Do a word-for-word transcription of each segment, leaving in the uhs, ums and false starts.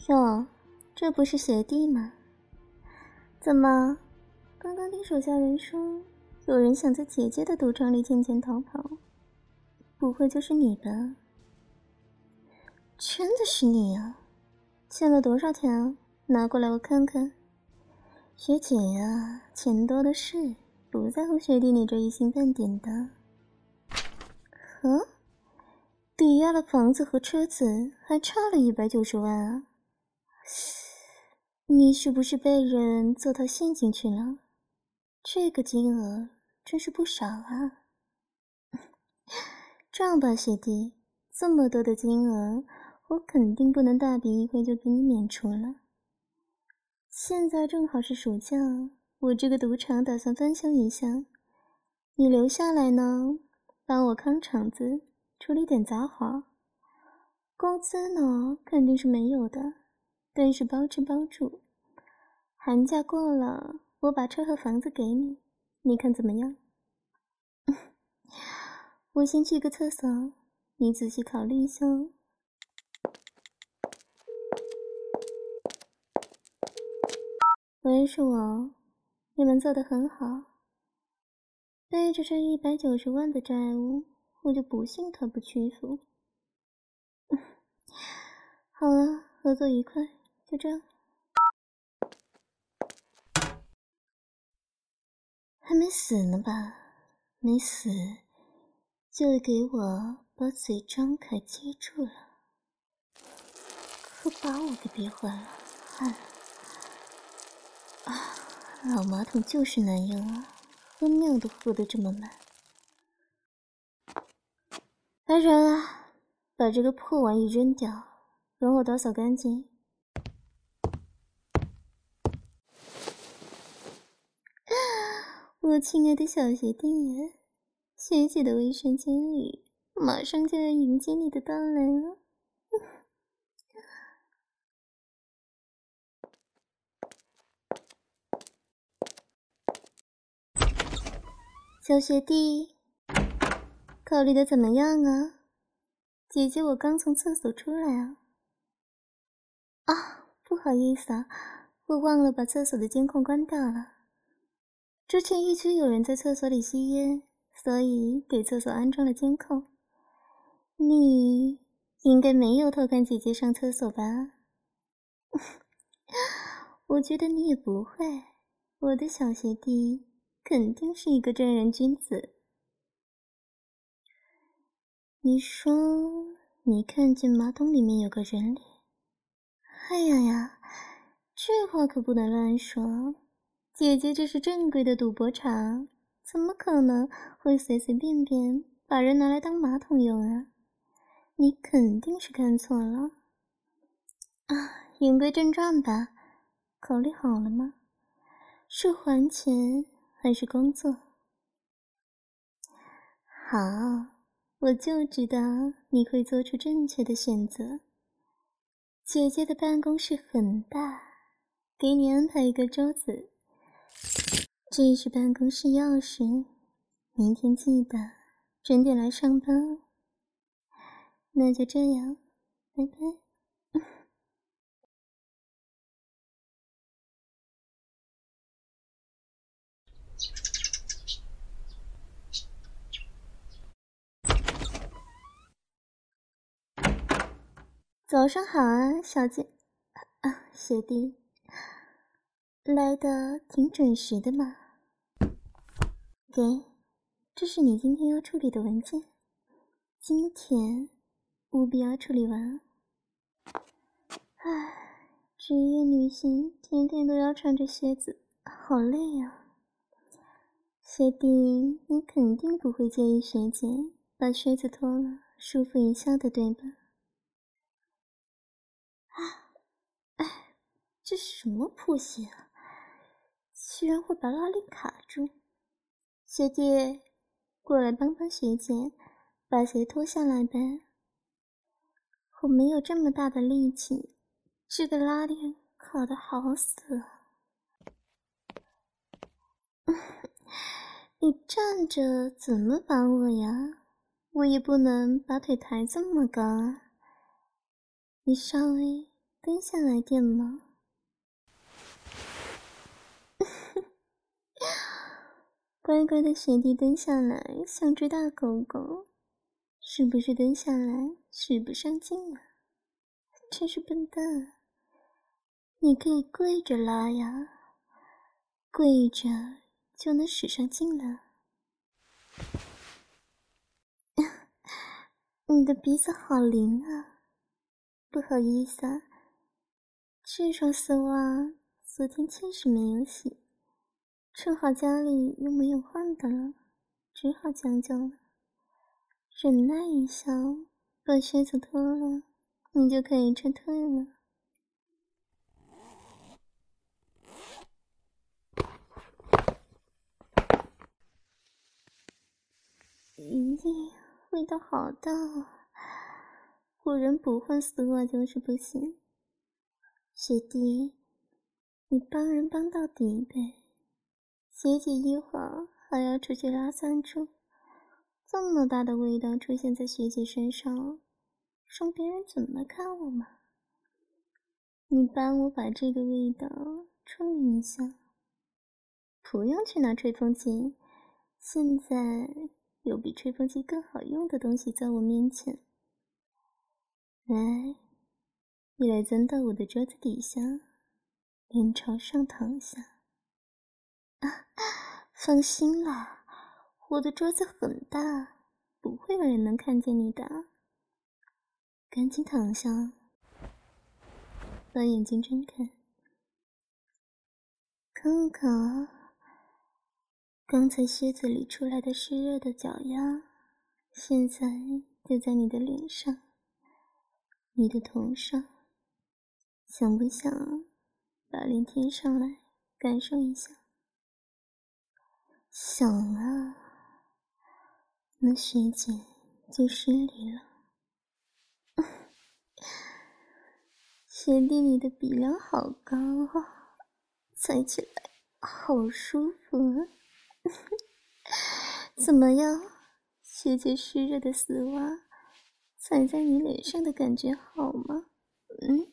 哟，这不是学弟吗？怎么，刚刚听手下人说，有人想在姐姐的赌场里捡钱逃跑，不会就是你吧？真的是你啊！欠了多少钱啊？拿过来我看看。学姐呀，钱多的是，不在乎学弟你这一星半点的。呵？抵押了房子和车子，还差了一百九十万啊！你是不是被人做到陷进去了？这个金额真是不少啊！这样吧，学弟，这么多的金额，我肯定不能大笔一挥就给你免除了。现在正好是暑假，我这个赌场打算翻修一下，你留下来呢，帮我看场子，处理点杂活。工资呢，肯定是没有的，但是包吃包住。寒假过了，我把车和房子给你，你看怎么样？我先去个厕所，你仔细考虑一下哦。喂，是我，你们做得很好。背着这一百九十万的债务，我就不信他不屈服。好了，合作愉快，就这样。还没死呢吧？没死，就给我把嘴张开接住了，可把我给憋坏了。哎，啊，老马桶就是难用啊，喝尿都喝得这么慢。来人啊，把这个破玩意扔掉，容我打扫干净。我亲爱的小学弟，学姐的卫生间里马上就要迎接你的到来了。小学弟，考虑的怎么样啊？姐姐我刚从厕所出来啊。啊，不好意思啊，我忘了把厕所的监控关掉了。之前一区有人在厕所里吸烟，所以给厕所安装了监控。你应该没有偷看姐姐上厕所吧？我觉得你也不会，我的小学弟肯定是一个正人君子。你说你看见马桶里面有个人脸？哎呀呀，这话可不能乱说。姐姐这是正规的赌博场，怎么可能会随随便便把人拿来当马桶用啊？你肯定是看错了。啊，言归正传吧，考虑好了吗？是还钱还是工作？好，我就知道你会做出正确的选择。姐姐的办公室很大，给你安排一个桌子，这是办公室钥匙，明天记得准点来上班哦。那就这样，拜拜。早上好啊，小姐啊，学弟，来的挺准时的嘛。给，这是你今天要处理的文件，今天务必要处理完。唉，职业女性天天都要穿着靴子，好累啊。学弟，你肯定不会介意学姐把靴子脱了，舒服一下的，对吧？啊，哎，这是什么破鞋啊？居然会把拉链卡住！学弟，过来帮帮学姐，把鞋脱下来呗。我没有这么大的力气，这个拉链卡得好死啊！你站着怎么帮我呀？我也不能把腿抬这么高啊。你稍微蹲下来点吗？乖乖的学弟蹲下来，像只大狗狗，是不是蹲下来使不上劲啊？真是笨蛋！你可以跪着拉呀，跪着就能使上劲了。你的鼻子好灵啊！不好意思啊，这双丝袜昨天确实没有洗，正好家里又没有换的了，只好将就了。忍耐一下，把靴子脱了，你就可以撤退了。咦，味道好大啊！果然不换丝袜就是不行。学弟，你帮人帮到底呗。学姐一会儿还要出去拉赞助，这么大的味道出现在学姐身上，让别人怎么看我嘛？你帮我把这个味道处理一下。不用去拿吹风机，现在有比吹风机更好用的东西在我面前。来，你来钻到我的桌子底下，脸朝上躺下。啊，放心啦，我的桌子很大，不会有人能看见你的。赶紧躺下，把眼睛睁开，看看刚才靴子里出来的湿热的脚丫，现在就在你的脸上，你的头上。想不想把脸贴上来感受一下？想啊，那学姐就失礼了。学弟你的鼻梁好高啊，踩起来好舒服啊。怎么样，学姐湿热的丝袜踩在你脸上的感觉好吗？嗯，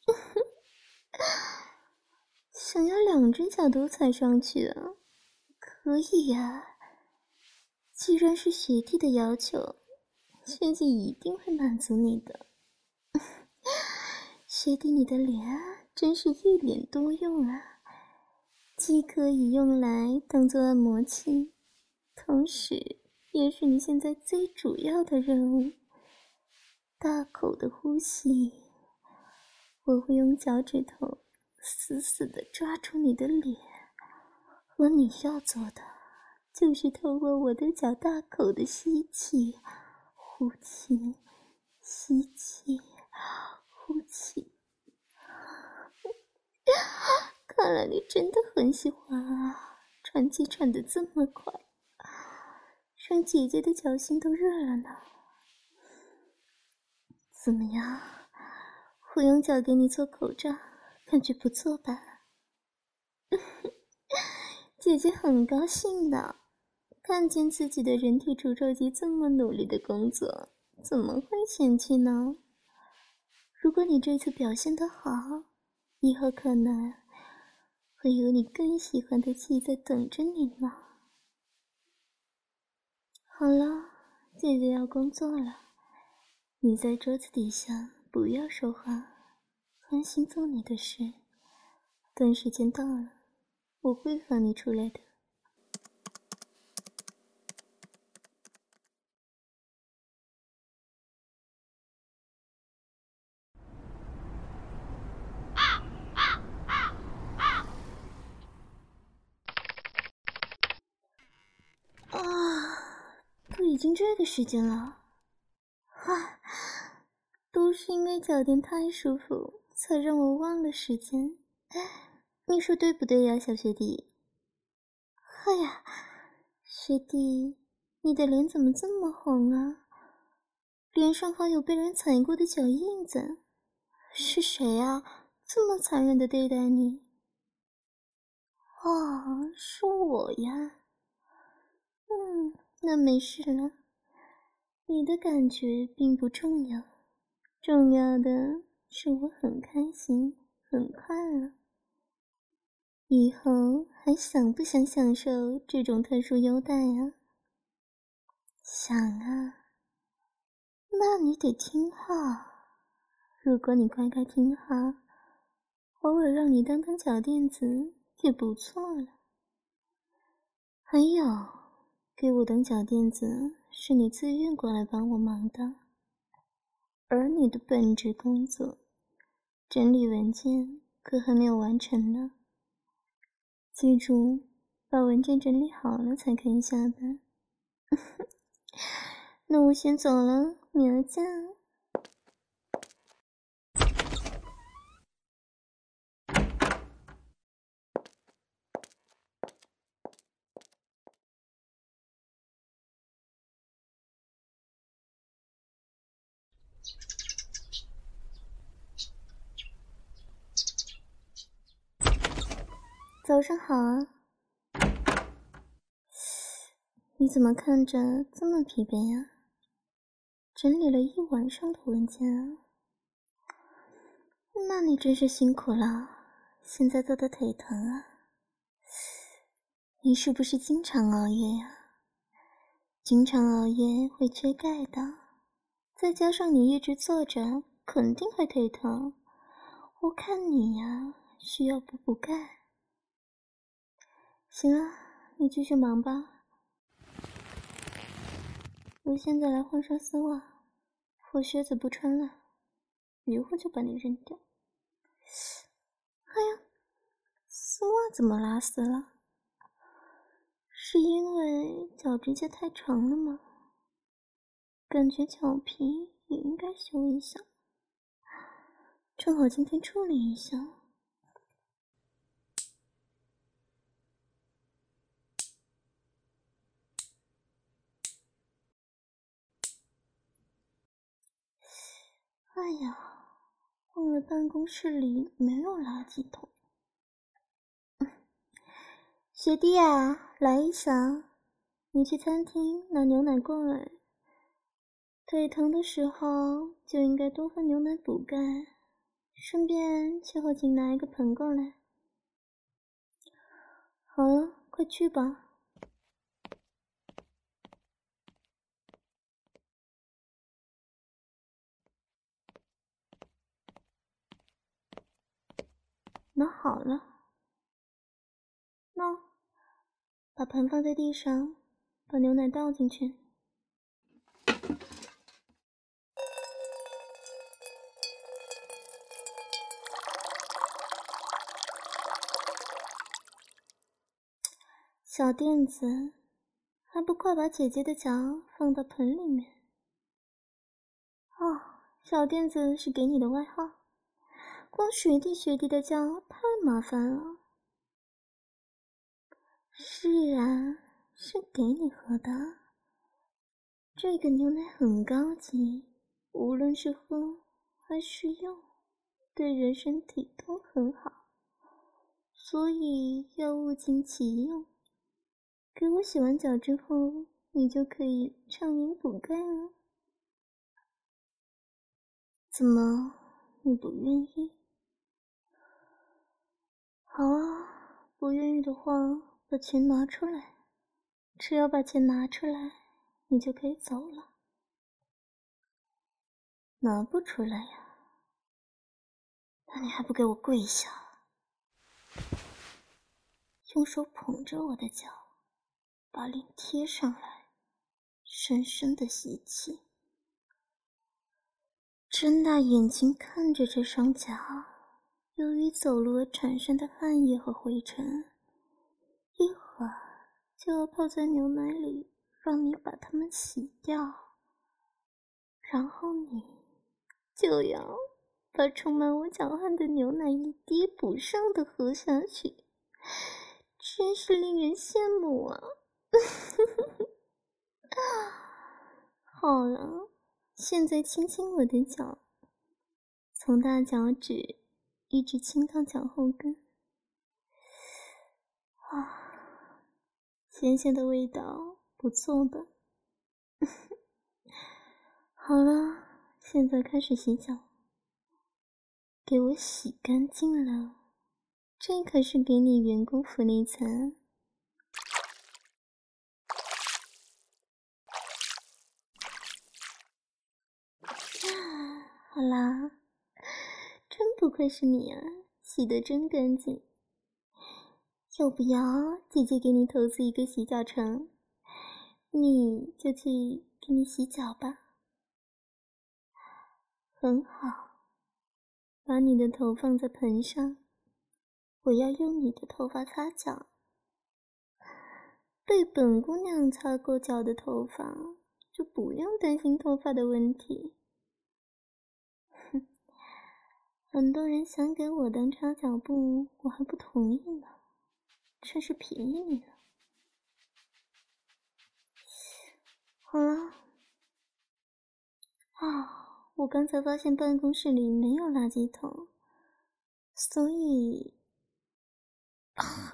想要两只脚都踩上去啊？可以呀，既然是学弟的要求，学姐一定会满足你的。学弟你的脸啊，真是一脸多用啊，既可以用来当做按摩器，同时也是你现在最主要的任务。大口的呼吸，我会用脚趾头死死地抓住你的脸，而你要做的就是透过我的脚大口的吸气、呼气、吸气、呼气。看来你真的很喜欢啊，喘气喘得这么快，让姐姐的脚心都热了呢。怎么样，我用脚给你做口罩，感觉不错吧？姐姐很高兴的，看见自己的人体除皱肌这么努力的工作，怎么会嫌弃呢？如果你这次表现得好，以后可能会有你更喜欢的气在等着你呢。好了，姐姐要工作了，你在桌子底下不要说话，专心做你的事。等时间到了，我会放你出来的。啊，都已经这个时间了，啊，都是因为脚垫太舒服，才让我忘了时间。你说对不对呀，小学弟？哎呀，学弟，你的脸怎么这么红啊？脸上还有被人踩过的脚印子，是谁啊？这么残忍的对待你？哦，是我呀。嗯，那没事了。你的感觉并不重要，重要的使我很开心，很快乐。以后还想不想享受这种特殊优待啊？想啊，那你得听话。如果你乖乖听话，偶尔让你当当脚垫子也不错了。还有，给我当脚垫子是你自愿过来帮我忙的，而你的本职工作，整理文件可还没有完成呢。记住，把文件整理好了才可以下班。那我先走了，明儿见。早上好啊。你怎么看着这么疲惫呀？整理了一晚上的文件啊。那你真是辛苦了，现在做的腿疼啊。你是不是经常熬夜呀？经常熬夜会缺钙的，再加上你一直坐着，肯定会腿疼。我看你呀，需要补补钙。行啊，你继续忙吧。我现在来换上丝袜，我靴子不穿了，一会儿就把你扔掉。哎呀，丝袜怎么拉丝了？是因为脚指甲太长了吗？感觉脚皮也应该修一下，正好今天处理一下。哎呀，忘了办公室里没有垃圾桶。学弟啊，来一下，你去餐厅拿牛奶过来。腿疼的时候就应该多喝牛奶补钙，顺便去后勤拿一个盆过来。好了，快去吧。拿好了，那把盆放在地上，把牛奶倒进去。小垫子，还不快把姐姐的脚放到盆里面？哦，小垫子是给你的外号，光学弟学弟的叫太麻烦了。是啊，是给你喝的。这个牛奶很高级，无论是喝还是用，对人身体都很好，所以要物尽其用。给我洗完脚之后，你就可以畅饮补钙了。怎么，你不愿意？好啊，不愿意的话，把钱拿出来。只要把钱拿出来，你就可以走了。拿不出来呀？那你还不给我跪下？用手捧着我的脚，把脸贴上来，深深的吸气，睁大眼睛看着这双脚，由于走路而产生的汗液和灰尘，一会儿就要泡在牛奶里，让你把它们洗掉，然后你就要把充满我脚汗的牛奶一滴不剩的喝下去，真是令人羡慕啊！好了，现在亲亲我的脚，从大脚趾一直亲到脚后跟。啊，咸咸的味道不错吧？好了，现在开始洗脚。 给我洗干净了，这可是给你员工福利餐。好啦，真不愧是你啊，洗得真干净。要不要姐姐给你投资一个洗脚城，你就去给你洗脚吧。很好，把你的头放在盆上，我要用你的头发擦脚。被本姑娘擦过脚的头发，就不用担心头发的问题。哼，很多人想给我当擦脚布，我还不同意呢，真是便宜你了。好了，啊，我刚才发现办公室里没有垃圾桶，所以，啊，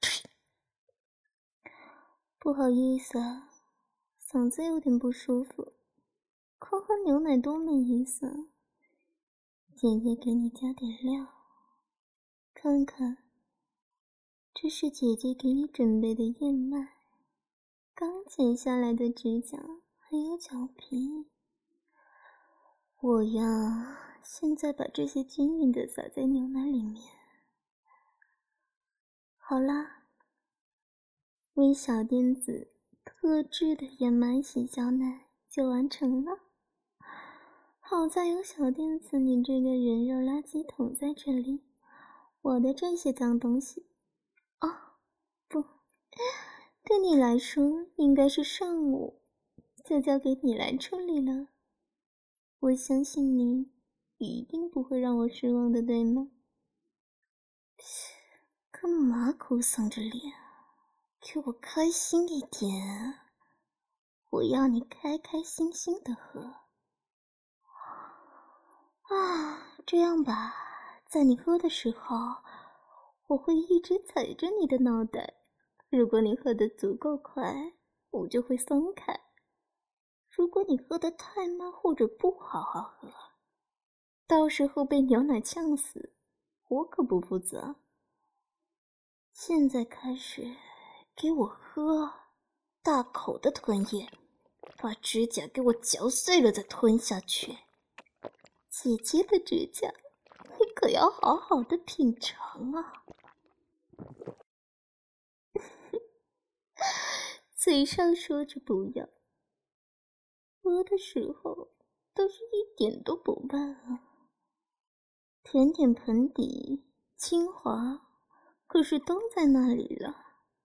不好意思啊，嗓子有点不舒服，光喝牛奶多没意思啊。姐姐给你加点料，看看，这是姐姐给你准备的燕麦，刚剪下来的指甲，还有脚皮。我呀，现在把这些均匀的撒在牛奶里面。好啦，为小店子特制的燕麦洗脚奶就完成了。好在有小店子你这个人肉垃圾桶在这里，我的这些脏东西，哦，不，对你来说应该是上午，就交给你来处理了。我相信你一定不会让我失望的，对吗？干嘛哭丧着脸？给我开心一点，我要你开开心心的喝。啊，这样吧，在你喝的时候，我会一直踩着你的脑袋，如果你喝得足够快，我就会松开。如果你喝得太慢或者不好好喝，到时候被牛奶呛死，我可不负责。现在开始给我喝，大口的吞咽，把指甲给我嚼碎了再吞下去。姐姐的指甲，你可要好好的品尝啊！嘴上说着不要，喝的时候倒是一点都不慢啊。舔舔盆底，精华可是都在那里了。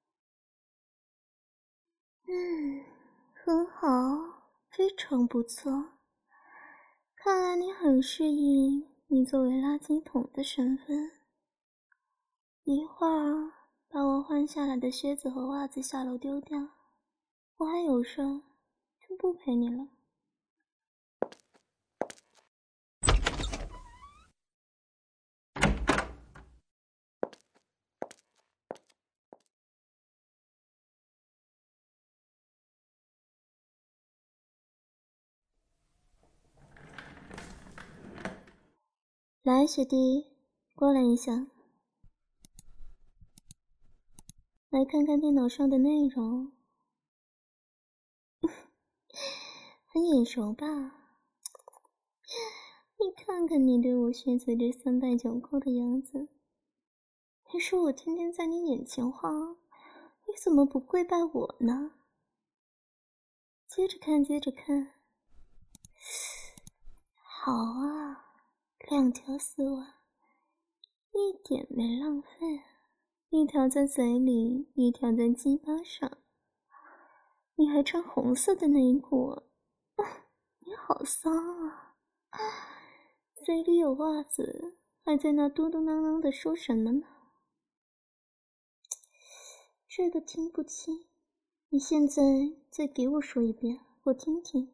嗯，很好，非常不错。看来你很适应你作为垃圾桶的身份。一会儿把我换下来的靴子和袜子下楼丢掉，我还有事，就不陪你了。来，学弟，过来一下，来看看电脑上的内容。很眼熟吧？你看看你对我靴子这三拜九叩的样子，你说我天天在你眼前晃，你怎么不跪拜我呢？接着看，接着看。好啊，两条丝袜，一点没浪费，一条在嘴里，一条在鸡巴上。你还穿红色的内裤啊？你好骚啊！嘴里有袜子，还在那嘟嘟囔囔的说什么呢？这个听不清，你现在再给我说一遍，我听听。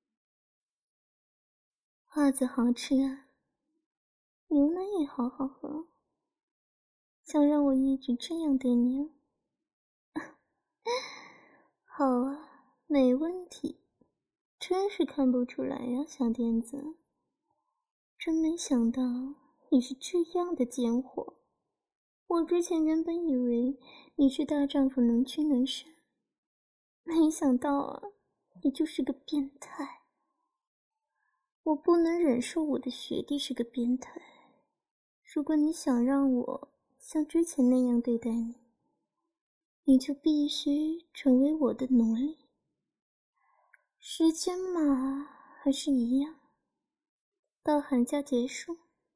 袜子好吃啊，牛奶也好好喝，想让我一直这样对你啊？好啊，没问题。真是看不出来呀，小垫子。真没想到你是这样的贱货。我之前原本以为你是大丈夫能屈能伸，没想到啊，你就是个变态。我不能忍受我的学弟是个变态。如果你想让我像之前那样对待你，你就必须成为我的奴隶。时间嘛，还是一样，到寒假结束。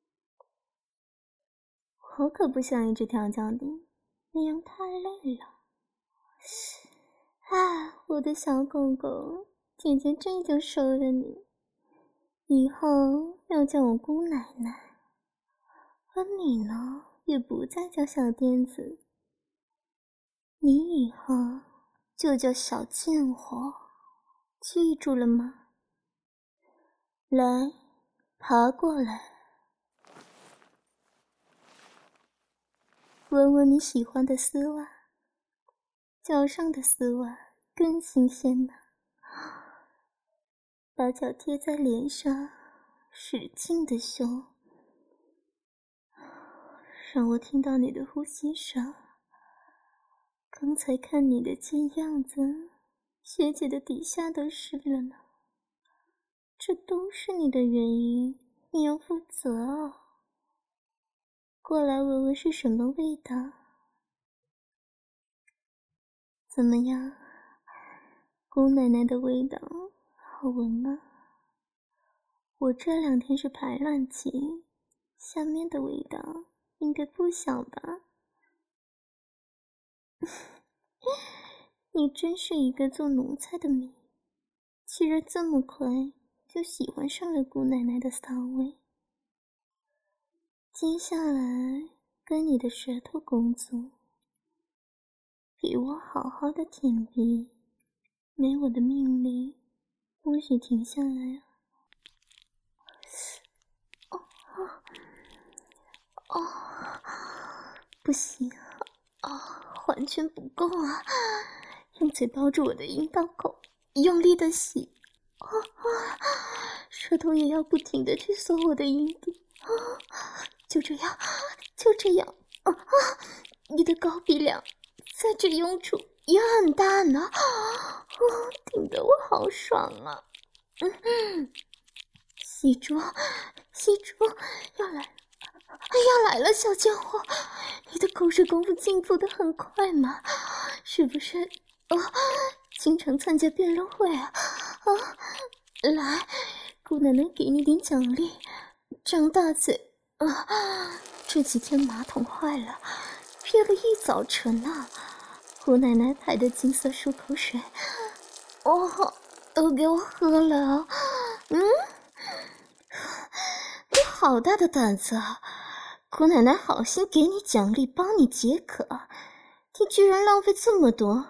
我可不想一直调教你，那样太累了。啊，我的小狗狗，姐姐这就收了你，以后要叫我姑奶奶，而你呢，也不再叫小癫子，你以后就叫小贱货，记住了吗？来，爬过来，闻闻你喜欢的丝袜，脚上的丝袜更新鲜呢。把脚贴在脸上，使劲地嗅，让我听到你的呼吸声。刚才看你的贱样子，学姐的底下都湿了呢。这都是你的原因，你要负责哦。过来闻闻是什么味道？怎么样？姑奶奶的味道好闻吗？我这两天是排卵期，下面的味道应该不小吧？你真是一个做奴才的命，居然这么快就喜欢上了姑奶奶的骚味。接下来跟你的舌头工作，给我好好的舔鼻，没我的命令不许停下来啊！哦哦哦，不行啊，哦，完全不够啊！用嘴包住我的阴道口，用力的吸，啊啊，舌头也要不停的去搜我的阴蒂，啊，就这样，就这样，啊啊！你的高鼻梁在这用处也很大呢，啊，顶得我好爽啊！嗯嗯，吸住，吸住，要来了，要来了，小贱货！你的口水功夫进步的很快嘛，是不是？哦，经常参加辩论会啊？啊，来，姑奶奶给你点奖励，张大嘴啊！这几天马桶坏了，憋了一早晨啊，姑奶奶排的金色漱口水，哦，都给我喝了。嗯，你好大的胆子啊！姑奶奶好心给你奖励，帮你解渴，你居然浪费这么多！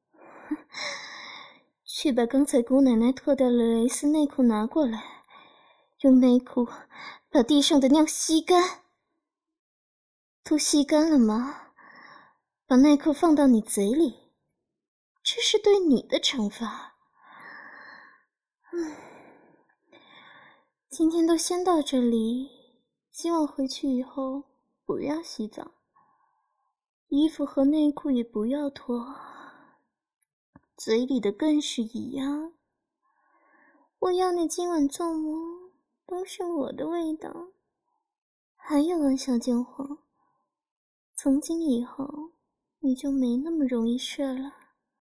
去把刚才姑奶奶脱掉了蕾丝内裤拿过来，用内裤把地上的尿吸干。都吸干了吗？把内裤放到你嘴里，这是对你的惩罚。嗯，今天都先到这里，希望回去以后不要洗澡，衣服和内裤也不要脱，嘴里的更是一样。我要你今晚做梦都是我的味道。还有啊，小贱货，从今以后你就没那么容易射了。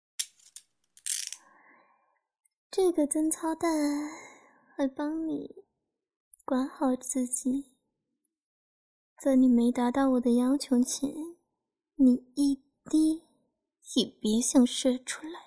这个贞操带还帮你管好自己，在你没达到我的要求前，你一滴也别想射出来。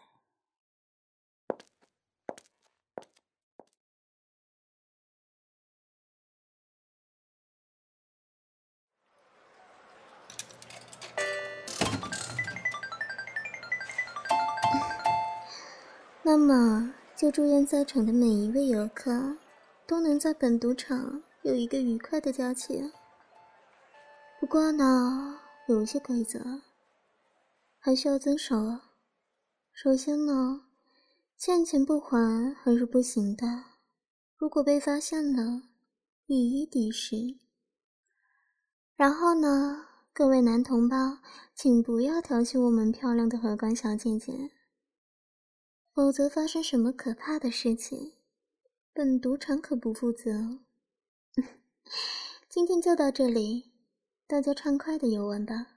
那么就祝愿在场的每一位游客都能在本赌场有一个愉快的假期。不过呢，有一些规则还需要遵守啊。首先呢，欠钱不还还是不行的，如果被发现了，以一敌十。 然后呢，各位男同胞，请不要调戏我们漂亮的荷官小姐姐，否则发生什么可怕的事情，本赌场可不负责。今天就到这里，大家畅快的游玩吧。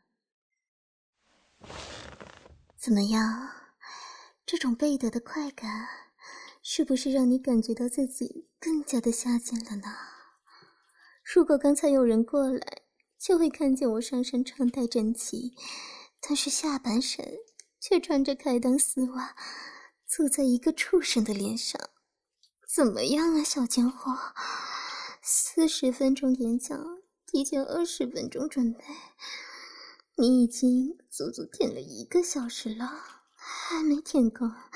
怎么样？这种倍得的快感，是不是让你感觉到自己更加的下贱了呢？如果刚才有人过来，就会看见我上身穿戴整齐，但是下半身却穿着开裆丝袜，坐在一个畜生的脸上。怎么样啊，小贱货？四十分钟演讲，提前二十分钟准备，你已经足足舔了一个小时了，还没舔够。啊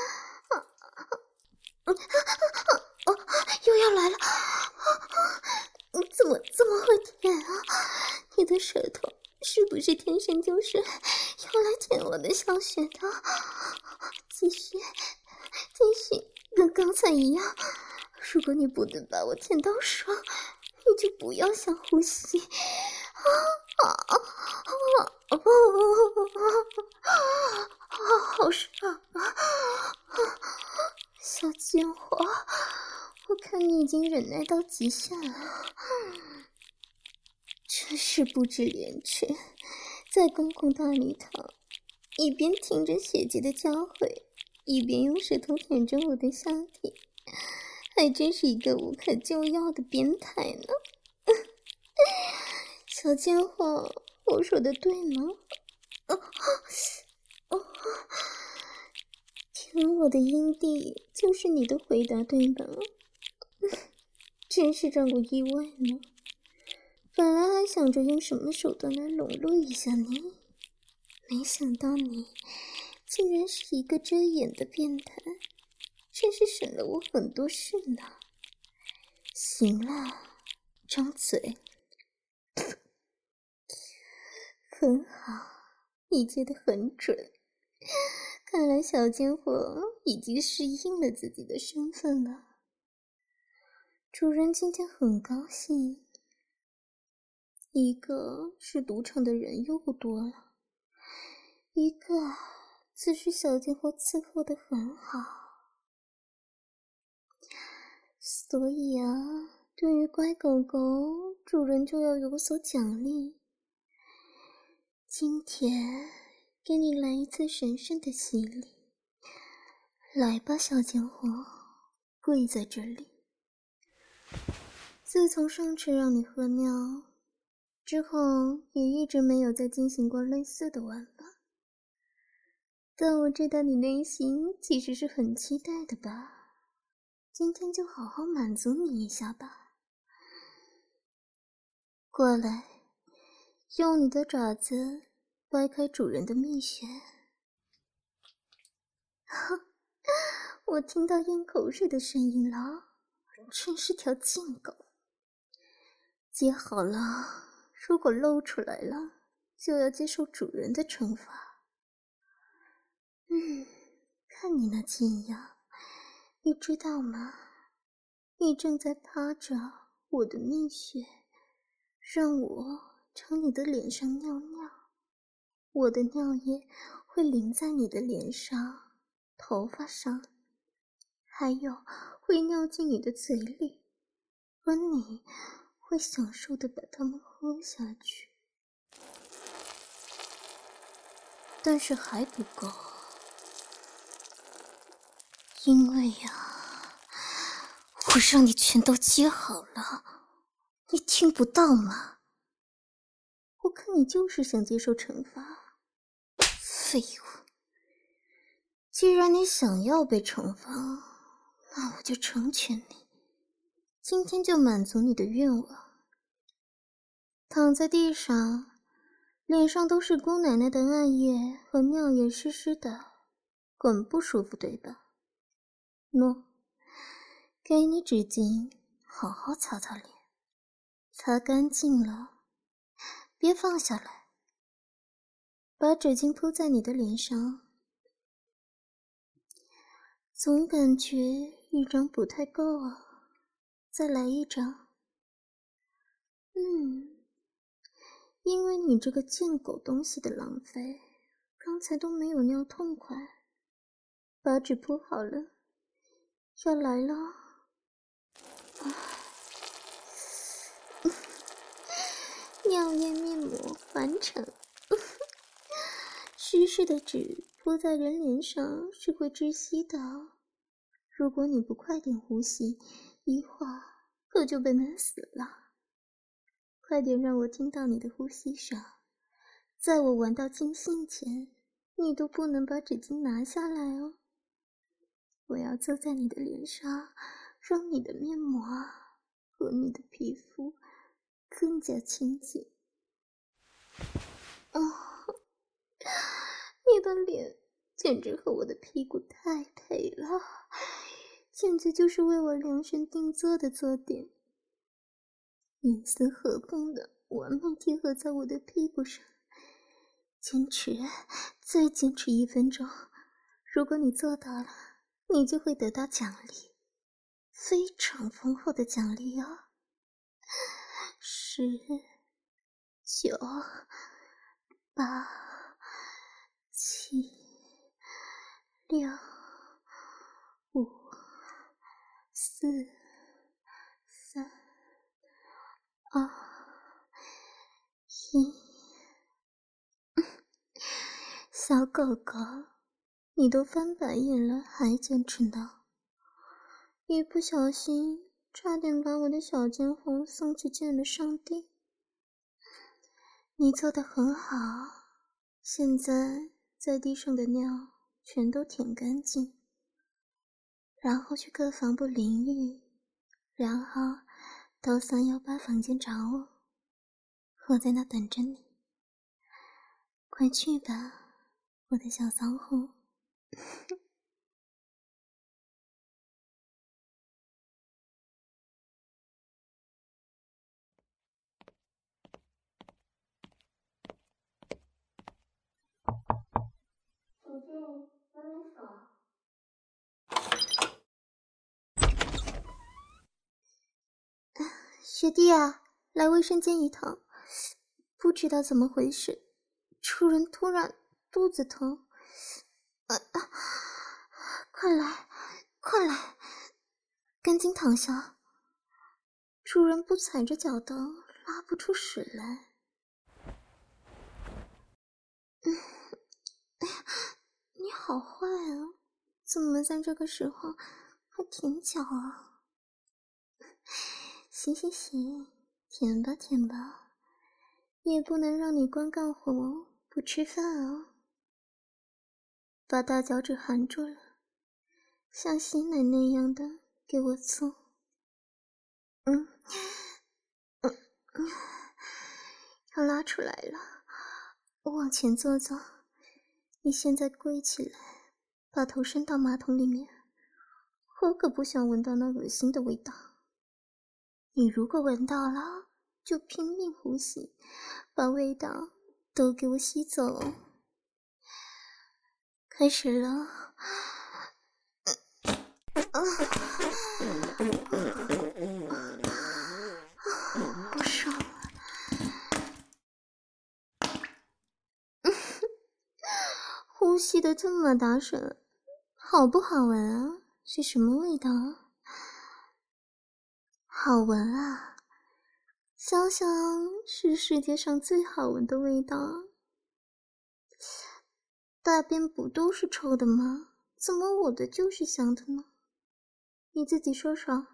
啊啊、又要来了！你怎么这么会舔啊？你的舌头是不是天生就是要来舔我的小穴的？继续，继续，跟刚才一样。如果你不能把我舔到爽，你就不要想呼吸。啊啊啊啊！好爽啊！小贱货，我看你已经忍耐到极限了。真是不知廉耻，在公共大礼堂一边听着姐姐的教诲，一边用舌头舔着我的下体，还真是一个无可救药的变态呢。小贱货，我说的对吗？哦哦，舔我的阴蒂就是你的回答对吗？真是让我意外呢。本来还想着用什么手段来笼络一下你，没想到你竟然是一个遮眼的变态，真是省了我很多事呢。行了，张嘴。很好，你接得很准。看来小贱货已经适应了自己的身份了。主人今天很高兴。一个是赌场的人又多了，一个则是小贱货伺候得很好。所以啊，对于乖狗狗，主人就要有所奖励。今天给你来一次神圣的洗礼。来吧，小贱货，跪在这里。自从上次让你喝尿之后，也一直没有再进行过类似的玩法。但我知道你内心其实是很期待的吧？今天就好好满足你一下吧。过来，用你的爪子掰开主人的蜜穴。我听到咽口水的声音了，真是条贱狗。接好了，如果露出来了，就要接受主人的惩罚。嗯，看你那贱样，你知道吗？你正在趴着我的蜜穴，让我朝你的脸上尿尿。我的尿液会淋在你的脸上、头发上，还有会尿进你的嘴里，而你会享受地把它们喝下去。但是还不够，因为呀，我让你全都接好了，你听不到吗？我看你就是想接受惩罚，废物！既然你想要被惩罚，那我就成全你，今天就满足你的愿望。躺在地上，脸上都是姑奶奶的艾叶和尿液湿湿的，很不舒服对吧？喏，给你纸巾，好好擦擦脸，擦干净了，别放下来，把纸巾铺在你的脸上。总感觉一张不太够啊，再来一张。嗯， 因为你这个贱狗东西的浪费，刚才都没有尿痛快。把纸铺好了，要来了。啊、尿液面膜完成。湿湿的纸铺在人脸上是会窒息的，如果你不快点呼吸，一会儿可就被闷死了。快点让我听到你的呼吸声，在我玩到尽兴前，你都不能把纸巾拿下来哦。我要坐在你的脸上，让你的面膜和你的皮肤更加亲近。哦，你的脸简直和我的屁股太配了，简直就是为我量身定做的坐垫，严丝合缝的完美贴合在我的屁股上。坚持，再坚持一分钟，如果你做到了，你就会得到奖励，非常丰厚的奖励哦。十、九、八、七、六、五、四、三、二、一。小狗狗，你都翻白眼了还坚持呢？一不小心差点把我的小尖红送去见了上帝。你做得很好，现在在地上的尿全都舔干净，然后去客房不淋浴，然后到三幺八房间找我，我在那等着你。快去吧，我的小骚货。小静，洗手。学弟啊，来卫生间一趟。不知道怎么回事，主人突然肚子疼。啊啊！快来，快来，赶紧躺下。主人不踩着脚的，拉不出屎来。嗯，哎呀，你好坏啊！怎么在这个时候还舔脚啊？行行行，舔吧舔吧，也不能让你光干活不吃饭啊。把大脚趾含住了，像吸奶那样的给我搓。嗯嗯嗯，要拉出来了，往前坐坐。你现在跪起来，把头伸到马桶里面，我可不想闻到那恶心的味道。你如果闻到了，就拼命呼吸，把味道都给我吸走。开始了。啊，好爽啊！呼吸的这么大声，好不好闻啊？是什么味道啊？好闻啊！香香是世界上最好闻的味道。大便不都是臭的吗？怎么我的就是香的呢？你自己说说。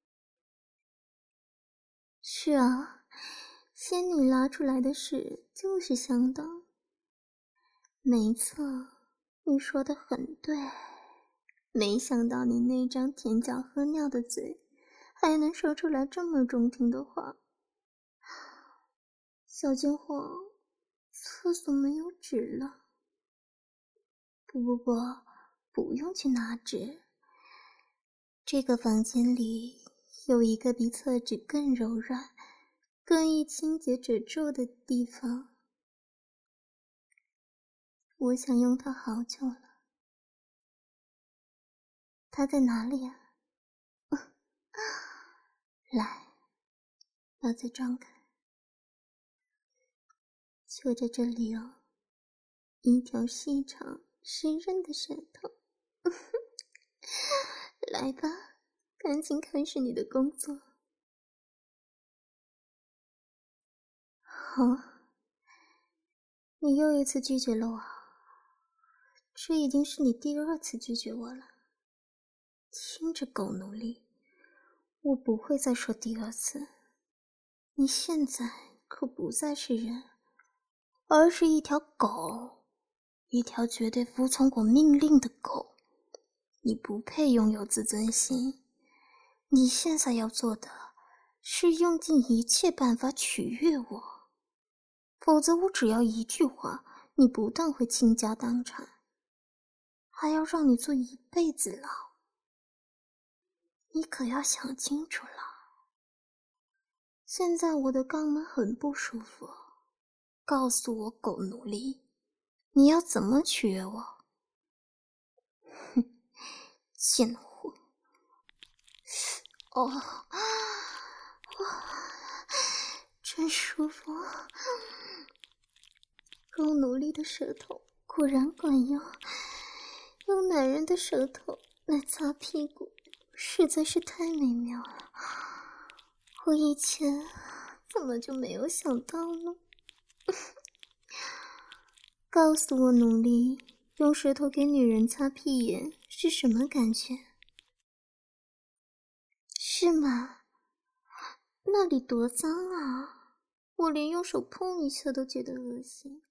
是啊，仙女拉出来的屎就是香的。没错，你说的很对。没想到你那张舔脚喝尿的嘴，还能说出来这么中听的话。小贱货，厕所没有纸了。不不不，不用去拿纸。这个房间里有一个比厕纸更柔软、更易清洁褶皱的地方，我想用它好久了。它在哪里啊？来，把嘴张开。 就在这里哦，一条细长湿润的舌头。来吧，赶紧开始你的工作。好，你又一次拒绝了我，这已经是你第二次拒绝我了。听着，狗奴隶，我不会再说第二次。你现在可不再是人，而是一条狗，一条绝对服从我命令的狗。你不配拥有自尊心，你现在要做的是用尽一切办法取悦我，否则我只要一句话，你不但会倾家荡产，还要让你坐一辈子牢。你可要想清楚了。现在我的肛门很不舒服，告诉我，狗奴隶，你要怎么取悦我？哼，贱货！哦，哇，真舒服！狗奴隶的舌头果然管用，用男人的舌头来擦屁股，实在是太美妙了。我以前怎么就没有想到呢？告诉我，奴隶，用舌头给女人擦屁眼是什么感觉？是吗？那里多脏啊！我连用手碰一下都觉得恶心。